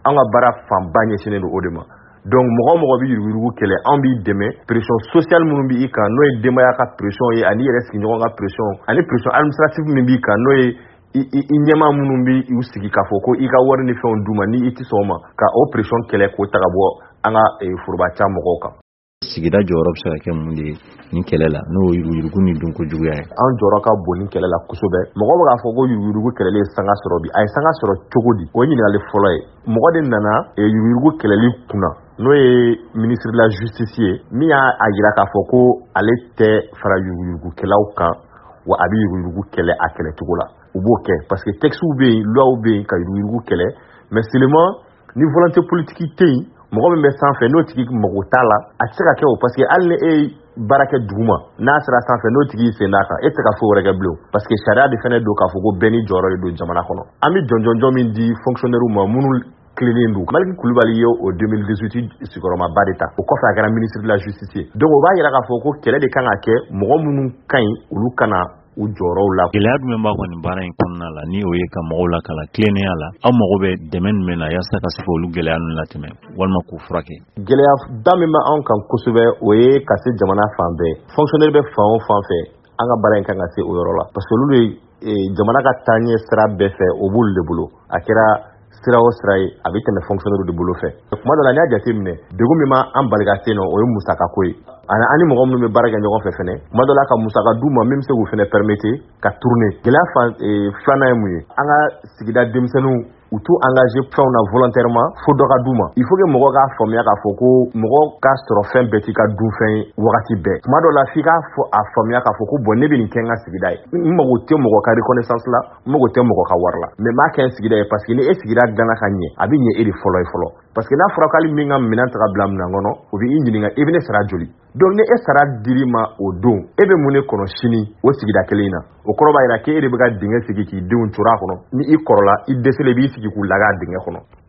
an ka baara fanba ɲɛsinnen don o de ma. Donc mɔgɔ bi yurugu kɛlɛ an b'i dɛmɛ pression sociale minnu bi i kan n'o ye denbaya ka pression ye ani yɛrɛ sigiɲɔgɔn ka pression ani pression administrative min b'i kan n'o ye i ɲɛma minnu bi u sigi k'a fɔ ko i ka wari ni fɛnw d'u ma ni i tɛ sɔn o ma ka o pression kɛlɛ k'o ta ka bɔ an ka forobaca mɔgɔw kan. Sigida jɔyɔrɔ bɛ se ka kɛ mun de ni kɛlɛ la n'o yurugu ni dunko juguya ye. An jɔyɔrɔ ka bon ni kɛlɛ la kosɛbɛ. Mɔgɔ bɛ k'a fɔ ko yurugu kɛlɛli ye sanga sɔrɔ bi. A ye sanga sɔrɔ cogo di? O ye ɲininkali fɔlɔ ye. Mɔgɔ de nana yurugu kɛlɛli kunna n'o ye ministre de la justice ye min y'a jira k'a fɔ ko ale tɛ fara yurugukɛlaw kan wa a bɛ yurugu kɛlɛ a kɛlɛcogo la. U b'o kɛ parce que textes bɛ yen, lois bɛ yen ka yurugu kɛlɛ mais seulement ni volonté politique tɛ yen mɔgɔ min bɛ sanfɛ n'o tigi mago t'a la a tɛ se ka kɛ o parce que hali ni e baara kɛ duguma n'a sera sanfɛ n'o tigi sen d'a kan e tɛ ka foyi wɛrɛ kɛ bilen parce que sariya de fana don k'a fɔ ko bɛɛ ni jɔyɔrɔ de don jamana kɔnɔ. An bɛ jɔnjɔnjɔn min di fonctionnaires ma minnu tilennen don. Maliki Kulibali ye o 2018 sigiyɔrɔmaba de ta o kɔfɛ a kɛra ministre de la justice donc o b'a jira k'a fɔ ko kɛlɛ de kan ka kɛ mɔgɔ minnu ka ɲi olu kana u jɔyɔrɔw la. Gɛlɛya jumɛn b'a kɔni baara in kɔnɔna la ni o ye ka mɔgɔw lakala tilennenya la aw mago bɛ dɛmɛ jumɛn na yaasa ka se k'olu gɛlɛya ninnu latɛmɛ walima k'u furakɛ. Gɛlɛya da min bɛ anw kan kosɛbɛ o ye ka se jamana fan bɛɛ fonctionnaire bɛ fan o fan fɛ an ka baara in kan ka se o yɔrɔ la parce que olu de jamana ka taaɲɛ sira bɛɛ fɛ o b'olu de bolo a kɛra sira o sira ye a bɛ tɛmɛ fonctionnaire de bolo fɛ. Kuma dɔ la n'i y'a jateminɛ degun min b'an bali ka se yen nɔ o ye musakako ye ani mɔgɔ minnu bɛ baara kɛ ɲɔgɔn fɛ fɛnɛ kuma dɔ la ka musaka d'u ma min bɛ se k'u fɛnɛ permettre ka tourner. Gɛlɛya filanan ye mun ye an ka sigida denmisɛnninw u t'u engagé fɛnw na volontairement fo dɔ ka d'u ma. Il faut que mɔgɔ k'a faamuya k'a fɔ ko mɔgɔ k'a sɔrɔ fɛn bɛɛ t'i ka dunfɛn ye wagati bɛɛ. Kuma dɔ la f'i k'a faamuya k'a fɔ ko bon ne bɛ nin kɛ n ka sigida ye n mago tɛ mɔgɔ ka reconnaissance la n mago tɛ mɔgɔ ka wari la mais n b'a kɛ n sigida ye parce que ni e sigida dilanna ka ɲɛ a bɛ ɲɛ e de fɔlɔ ye fɔlɔ parce que n'a fɔra k'ale min ka minɛn ta ka bila minɛn kɔnɔ o bɛ i ɲininka i bɛ ne sara joli donc ni e sara dir'i ma o don e bɛ mun de kɔnɔ sini o sigida kelen in na o kɔrɔ b'a jira k'e de bɛ ka dingɛ sigi k'i denw coro a kɔnɔ ni i kɔrɔla i dɛsɛlen i b'i sigi k'u lagɛ a dingɛ kɔnɔ.